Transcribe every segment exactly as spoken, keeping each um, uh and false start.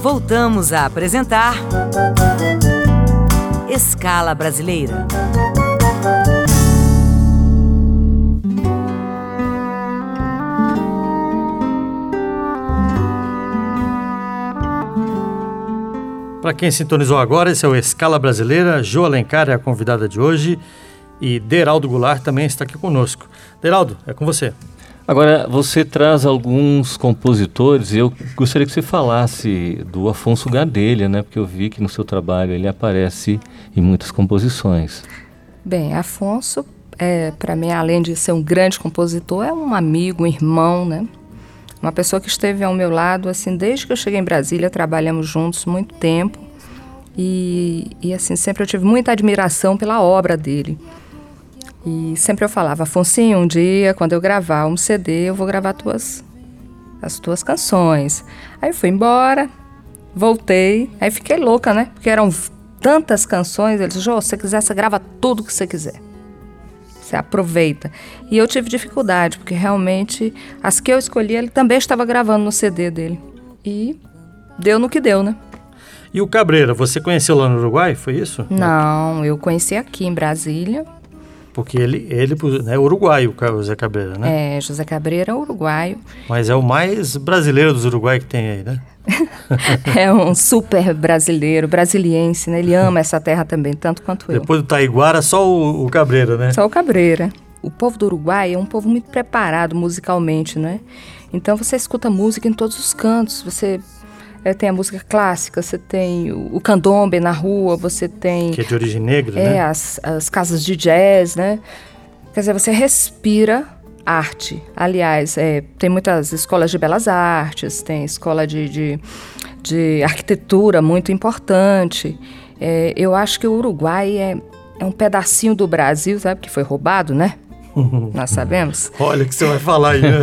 Voltamos a apresentar Escala Brasileira. Para quem sintonizou agora, esse é o Escala Brasileira. Jo Alencar é a convidada de hoje e Deraldo Goulart também está aqui conosco. Deraldo, é com você. Agora, você traz alguns compositores e eu gostaria que você falasse do Afonso Gadelha, né? Porque eu vi que no seu trabalho ele aparece em muitas composições. Bem, Afonso, é, para mim, além de ser um grande compositor, é um amigo, um irmão, né? Uma pessoa que esteve ao meu lado, assim, desde que eu cheguei em Brasília, trabalhamos juntos muito tempo e, e assim, sempre eu tive muita admiração pela obra dele. E sempre eu falava, Afonsinho, um dia, quando eu gravar um C D, eu vou gravar tuas, as tuas canções. Aí eu fui embora, voltei, aí fiquei louca, né? Porque eram tantas canções. Ele disse, Jô, se você quiser, você grava tudo que você quiser. Você aproveita. E eu tive dificuldade, porque realmente as que eu escolhi, ele também estava gravando no C D dele. E deu no que deu, né? E o Cabreira, você conheceu lá no Uruguai, foi isso? Não, eu conheci aqui em Brasília. Porque ele, ele é uruguaio, o José Cabreira, né? É, José Cabreira é uruguaio. Mas é o mais brasileiro dos uruguaios que tem aí, né? É um super brasileiro, brasiliense, né? Ele ama essa terra também, tanto quanto eu. Depois do Taiguara, só o, o Cabreira, né? Só o Cabreira. O povo do Uruguai é um povo muito preparado musicalmente, né? Então você escuta música em todos os cantos. Você é, tem a música clássica, você tem o, o candombe na rua, você tem... Que é de origem negra, é, né? É, as, as casas de jazz, né? Quer dizer, você respira arte. Aliás, é, tem muitas escolas de belas artes, tem escola de, de, de arquitetura muito importante. É, eu acho que o Uruguai é, é um pedacinho do Brasil, sabe? Que foi roubado, né? Nós sabemos. Olha o que você vai falar aí, né?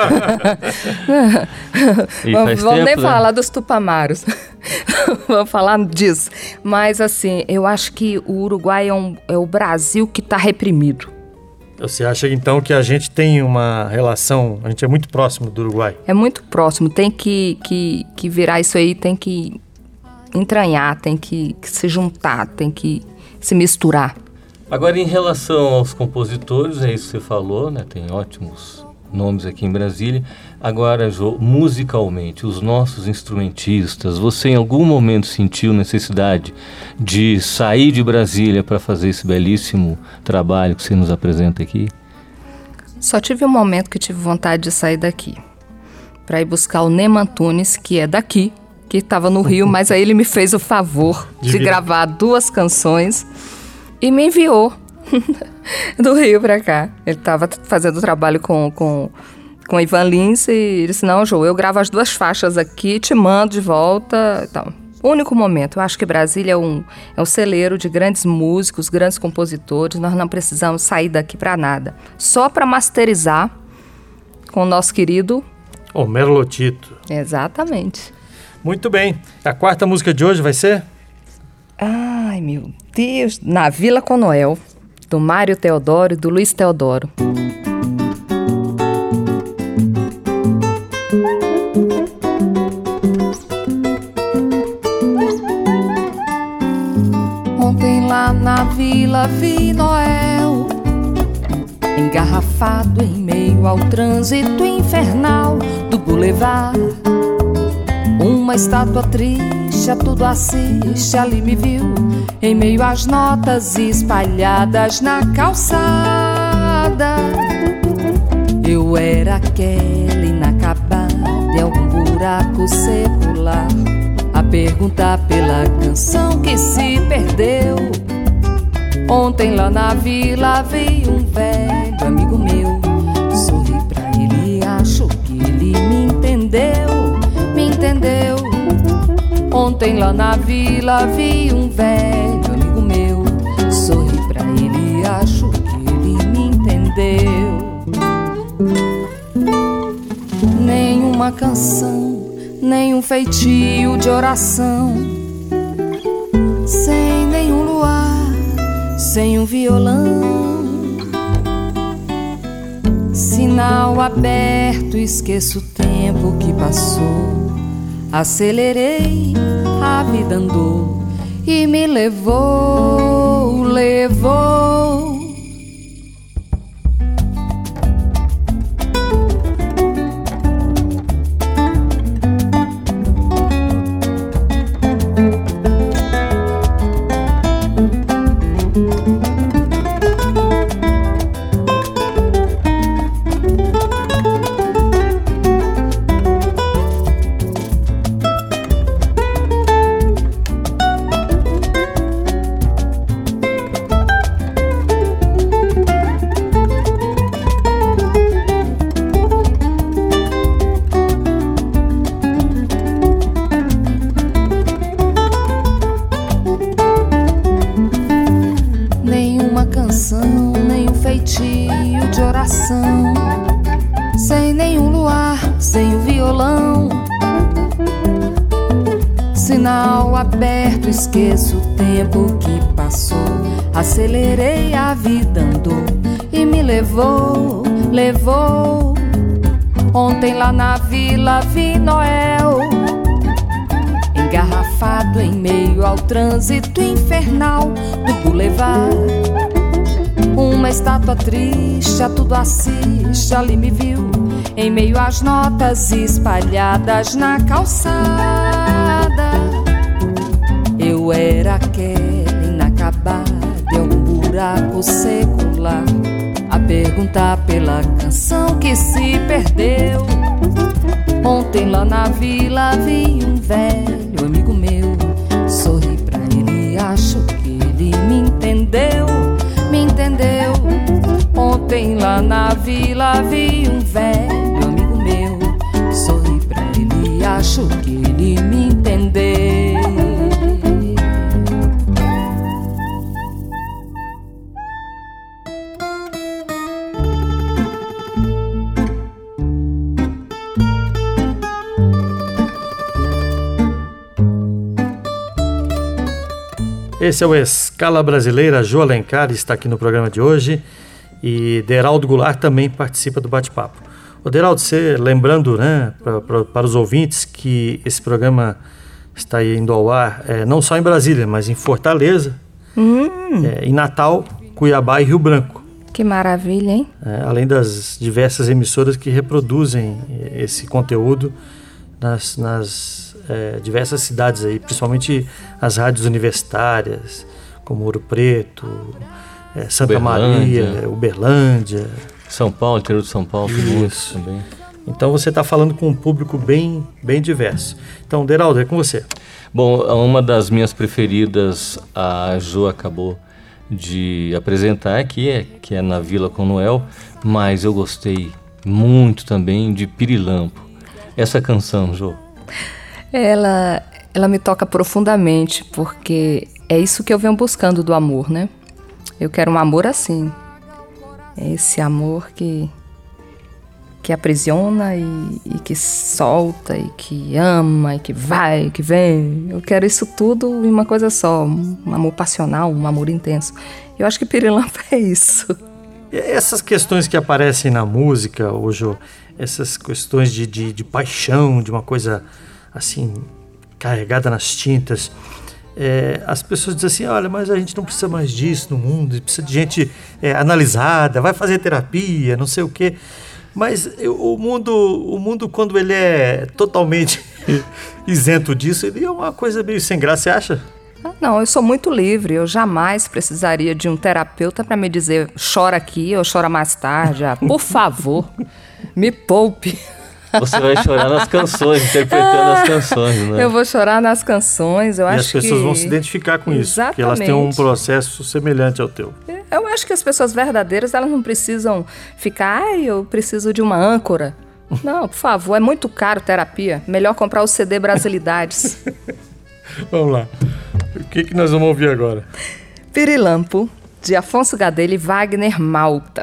Vamos tempo, nem né? falar dos tupamaros. Vamos falar disso. Mas, assim, eu acho que o Uruguai é, um, é o Brasil que está reprimido. Você acha, então, que a gente tem uma relação, a gente é muito próximo do Uruguai? É muito próximo. Tem que, que, que virar isso aí, tem que entranhar, tem que, que se juntar, tem que se misturar. Agora, em relação aos compositores, é isso que você falou, né? Tem ótimos nomes aqui em Brasília. Agora, Jô, musicalmente, os nossos instrumentistas, você em algum momento sentiu necessidade de sair de Brasília para fazer esse belíssimo trabalho que você nos apresenta aqui? Só tive um momento que tive vontade de sair daqui, para ir buscar o Neyman Antunes, que é daqui, que estava no Rio, mas aí ele me fez o favor de, de gravar duas canções e me enviou do Rio para cá. Ele estava fazendo trabalho com, com, com Ivan Lins e ele disse, não, Jô, eu gravo as duas faixas aqui, te mando de volta. Então, único momento. Eu acho que Brasília é um, é um celeiro de grandes músicos, grandes compositores. Nós não precisamos sair daqui para nada. Só para masterizar com o nosso querido... Homero Lotito. Exatamente. Muito bem. A quarta música de hoje vai ser... Ai, meu Deus. Na Vila com Noel, do Mário Teodoro e do Luiz Teodoro. Ontem lá na vila vi Noel engarrafado em meio ao trânsito infernal do boulevard. Uma estátua triste, a tudo assiste, ali me viu, em meio às notas espalhadas na calçada. Eu era aquela inacabada em algum buraco secular, a perguntar pela canção que se perdeu. Ontem lá na vila vi um velho amigo meu, sorri pra ele e acho que ele me entendeu. Me entendeu. Ontem lá na vila vi um velho amigo meu, sorri pra ele e acho que ele me entendeu. Nenhuma canção, nenhum feitio de oração, sem nenhum luar, sem um violão. Sinal aberto, esqueço o tempo que passou, acelerei, a vida andou e me levou, levou. Sem nenhum luar, sem o violão, sinal aberto, esqueço o tempo que passou. Acelerei, a vida andou e me levou, levou. Ontem lá na vila vi Noel engarrafado em meio ao trânsito infernal do boulevard. Uma estátua triste, a tudo assiste, ali me viu em meio às notas espalhadas na calçada. Eu era aquela inacabada de algum buraco secular, a perguntar pela canção que se perdeu. Ontem lá na vila vi um velho amigo meu, sorri pra ele, acho que ele me entendeu. Me entendeu? Ontem lá na vila vi um velho amigo meu, sorri pra ele, acho que ele me entendeu. Esse é o Escala Brasileira. Jô Alencar está aqui no programa de hoje e Deraldo Goulart também participa do bate-papo. Ô Deraldo, você lembrando, né, pra, pra, para os ouvintes que esse programa está indo ao ar é, não só em Brasília, mas em Fortaleza, hum. é, em Natal, Cuiabá e Rio Branco. Que maravilha, hein? É, além das diversas emissoras que reproduzem esse conteúdo nas... nas É, diversas cidades aí, principalmente as rádios universitárias, como Ouro Preto, é, Santa Uberlândia. Maria, Uberlândia. São Paulo, interior de São Paulo, isso também. Então você está falando com um público bem, bem diverso. Então, Deraldo, é com você. Bom, uma das minhas preferidas, a Jô acabou de apresentar aqui, que é Na Vila com Noel, mas eu gostei muito também de Pirilampo. Essa canção, Jô. Ela, ela me toca profundamente, porque é isso que eu venho buscando do amor, né? Eu quero um amor assim. É esse amor que, que aprisiona e, e que solta, e que ama, e que vai, e que vem. Eu quero isso tudo em uma coisa só, um amor passional, um amor intenso. Eu acho que Pirilampo é isso. Essas questões que aparecem na música, hoje, essas questões de, de, de paixão, de uma coisa assim, carregada nas tintas, é, as pessoas dizem assim, olha, mas a gente não precisa mais disso no mundo, precisa de gente é, analisada, vai fazer terapia, não sei o quê. Mas eu, o mundo, o mundo, quando ele é totalmente isento disso, ele é uma coisa meio sem graça, você acha? Não, eu sou muito livre, eu jamais precisaria de um terapeuta para me dizer chora aqui ou chora mais tarde. Ah, por favor, me poupe. Você vai chorar nas canções, interpretando as canções, né? Eu vou chorar nas canções, eu e acho que... E as pessoas que... vão se identificar com Exatamente. isso, porque elas têm um processo semelhante ao teu. Eu acho que as pessoas verdadeiras, elas não precisam ficar, ai, eu preciso de uma âncora. Não, por favor, é muito caro terapia, melhor comprar o C D Brasilidades. Vamos lá, o que, que nós vamos ouvir agora? Pirilampo, de Afonso Gadelha e Wagner Malta.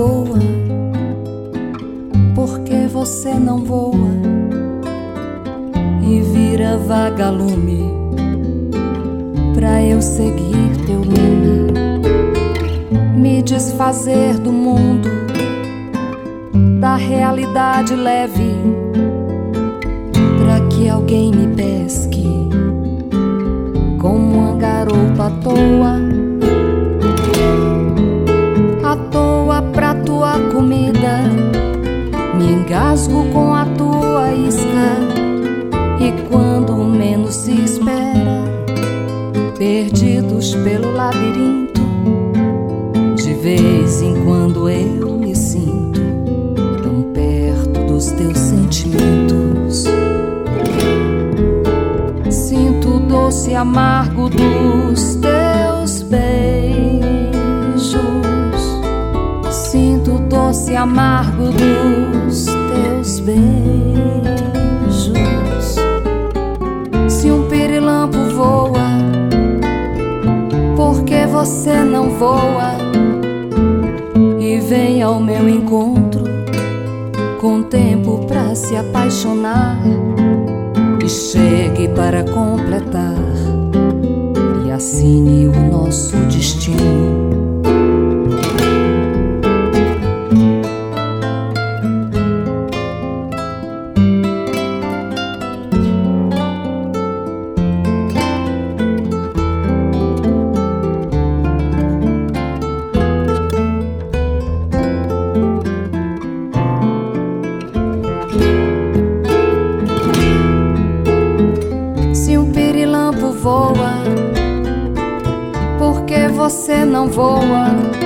voa? Por que você não voa e vira vagalume pra eu seguir teu lume, me desfazer do mundo, da realidade leve, pra que alguém me pesque como uma garopa à toa, à toa pra tua comida, me engasgo com a tua isca, e quando menos se espera, perdidos pelo labirinto, de vez em quando eu me sinto tão perto dos teus sentimentos. Sinto o doce e amargo dos teus beijos, sinto o doce e amargo dos teus beijos. Se um pirilampo voa, por que você não voa e vem ao meu encontro com tempo pra se apaixonar e chegue para completar e assine o nosso destino? Você não voa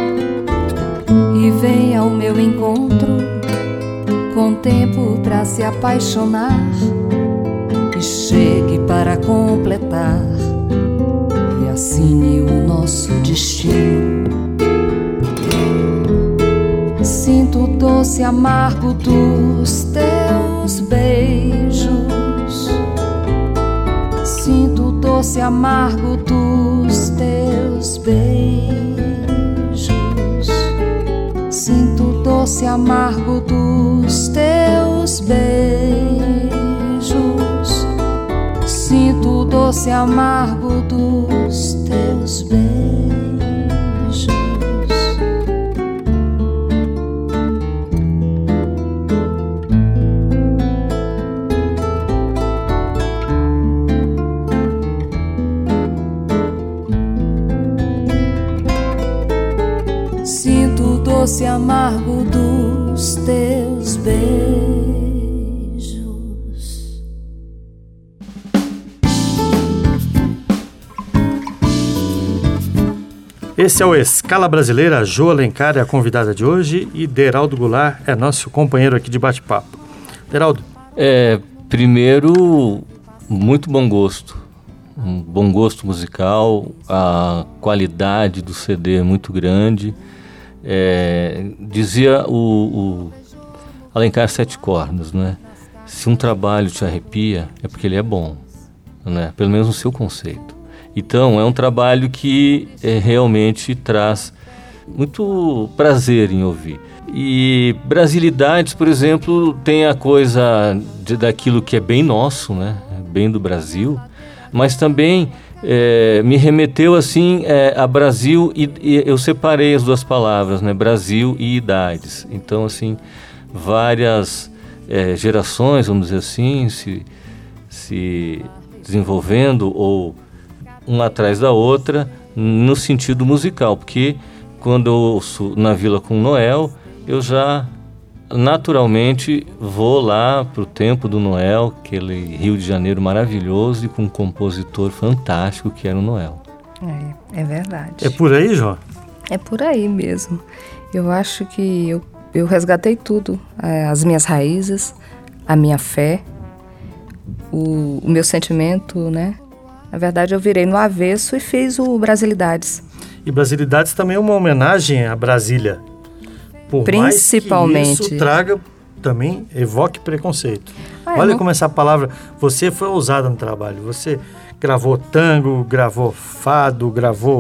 e vem ao meu encontro com tempo pra se apaixonar e chegue para completar e assine o nosso destino. Sinto o doce e amargo dos teus beijos, sinto o doce e amargo dos teus beijos, sinto o doce e amargo dos teus beijos, sinto o doce e amargo dos teus beijos. Doce e amargo dos teus beijos. Esse é o Escala Brasileira. Jo Alencar é a convidada de hoje e Deraldo Goulart é nosso companheiro aqui de bate-papo. Deraldo. É, primeiro, muito bom gosto. Um bom gosto musical, a qualidade do C D é muito grande. É, dizia o, o Alencar Sete Cornos, né? Se um trabalho te arrepia, é porque ele é bom, né? Pelo menos no seu conceito. Então, é um trabalho que é, realmente traz muito prazer em ouvir. E Brasilidades, por exemplo, tem a coisa de, daquilo que é bem nosso, né? Bem do Brasil, mas também É, me remeteu assim é, a Brasil e, e eu separei as duas palavras, né? Brasil e idades. Então, assim, várias é, gerações, vamos dizer assim, se, se desenvolvendo ou uma atrás da outra no sentido musical, porque quando eu ouço Na Vila com Noel, eu já naturalmente vou lá para o tempo do Noel, aquele Rio de Janeiro maravilhoso e com um compositor fantástico que era o Noel. É, é verdade. É por aí, Jó? É por aí mesmo. Eu acho que eu, eu resgatei tudo, as minhas raízes, a minha fé, o, o meu sentimento, né? Na verdade, eu virei no avesso e fiz o Brasilidades. E Brasilidades também é uma homenagem à Brasília. Por Principalmente. Mais que isso traga, também evoque preconceito. Ah, Olha não... como essa palavra, você foi ousada no trabalho. Você gravou tango, gravou fado, gravou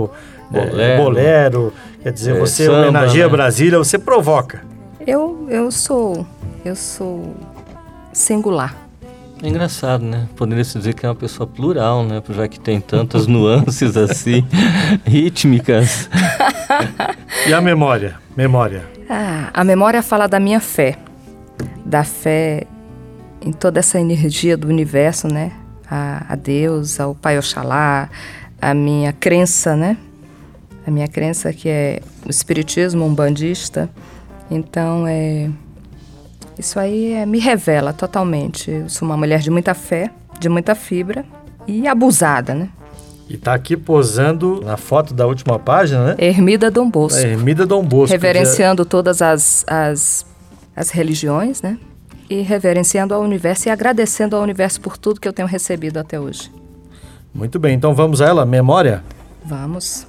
bolero, é, bolero. Quer dizer, é, você samba, homenageia né? Brasília, você provoca. Eu, eu sou eu sou singular. É engraçado, né? Poderia se dizer que é uma pessoa plural, né? Já que tem tantas nuances assim, rítmicas. E a memória? Memória. Ah, a memória fala da minha fé, da fé em toda essa energia do universo, né? A, a Deus, ao Pai Oxalá, a minha crença, né? A minha crença que é o espiritismo umbandista. Então, é, isso aí é, me revela totalmente. Eu sou uma mulher de muita fé, de muita fibra e abusada, né? E tá aqui posando na foto da última página, né? Ermida Dom Bosco. É, Ermida Dom Bosco. Reverenciando já... todas as, as, as religiões, né? E reverenciando ao universo e agradecendo ao universo por tudo que eu tenho recebido até hoje. Muito bem, então vamos a ela, memória? Vamos.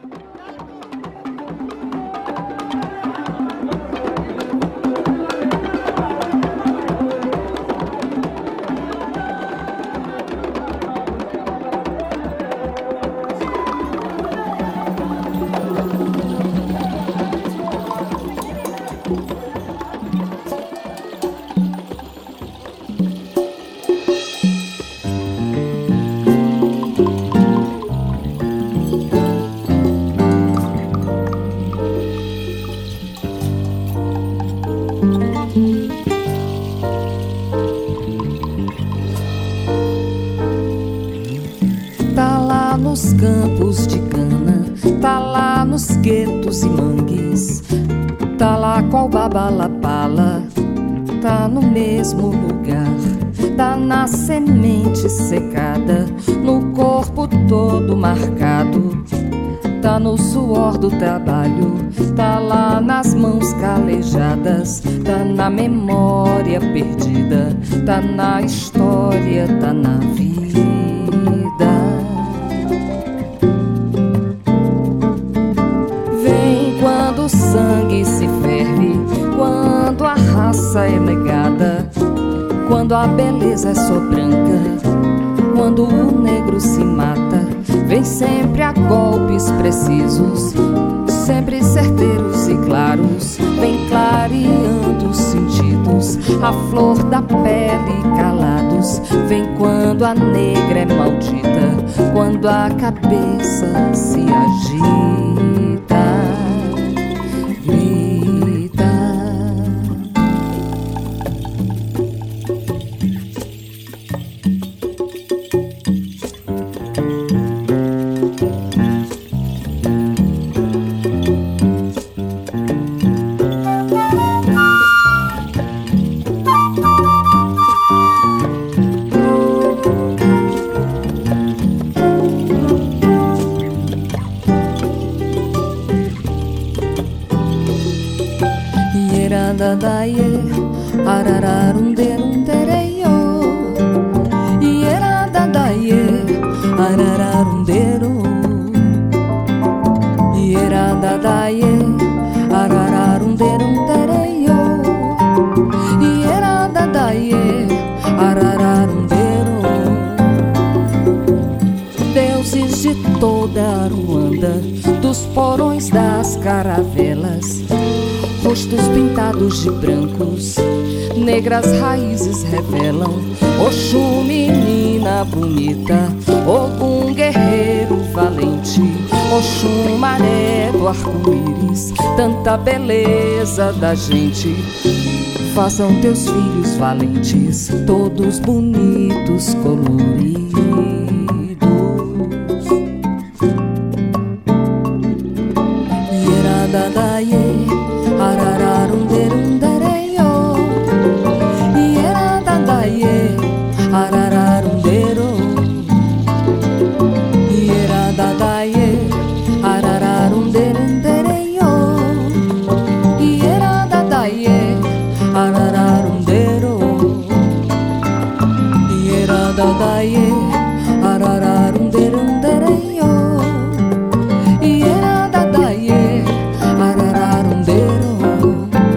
Nos campos de cana, tá lá nos guetos e mangues, tá lá qual babalapala, tá no mesmo lugar, tá na semente secada, no corpo todo marcado, tá no suor do trabalho, tá lá nas mãos calejadas, tá na memória perdida, tá na história, tá na vida. O sangue se ferve quando a raça é negada, quando a beleza é só branca, quando o negro se mata. Vem sempre a golpes precisos, sempre certeiros e claros, vem clareando os sentidos, a flor da pele calados. Vem quando a negra é maldita, quando a cabeça se agita. Daie, arararunderundereio, ierada daie, arararundero, ierada daie, arararunderundereio, ierada daie, arararundero. Deuses de toda a Ruanda, dos porões das caravelas, rostos pintados de brancos, negras raízes revelam. Oxum, menina bonita, Ogum, guerreiro valente, Oxum, maré do arco-íris, tanta beleza da gente. Façam teus filhos valentes, todos bonitos, coloridos. Ierada daie, arararunderundereio, ierada daie, arararundero, ierada daie, arararunderundereio, ierada daie, arararundero, ierada daie, arararunderundereio, ierada daie, arararundero.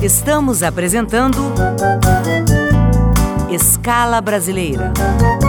Estamos apresentando Escala Brasileira.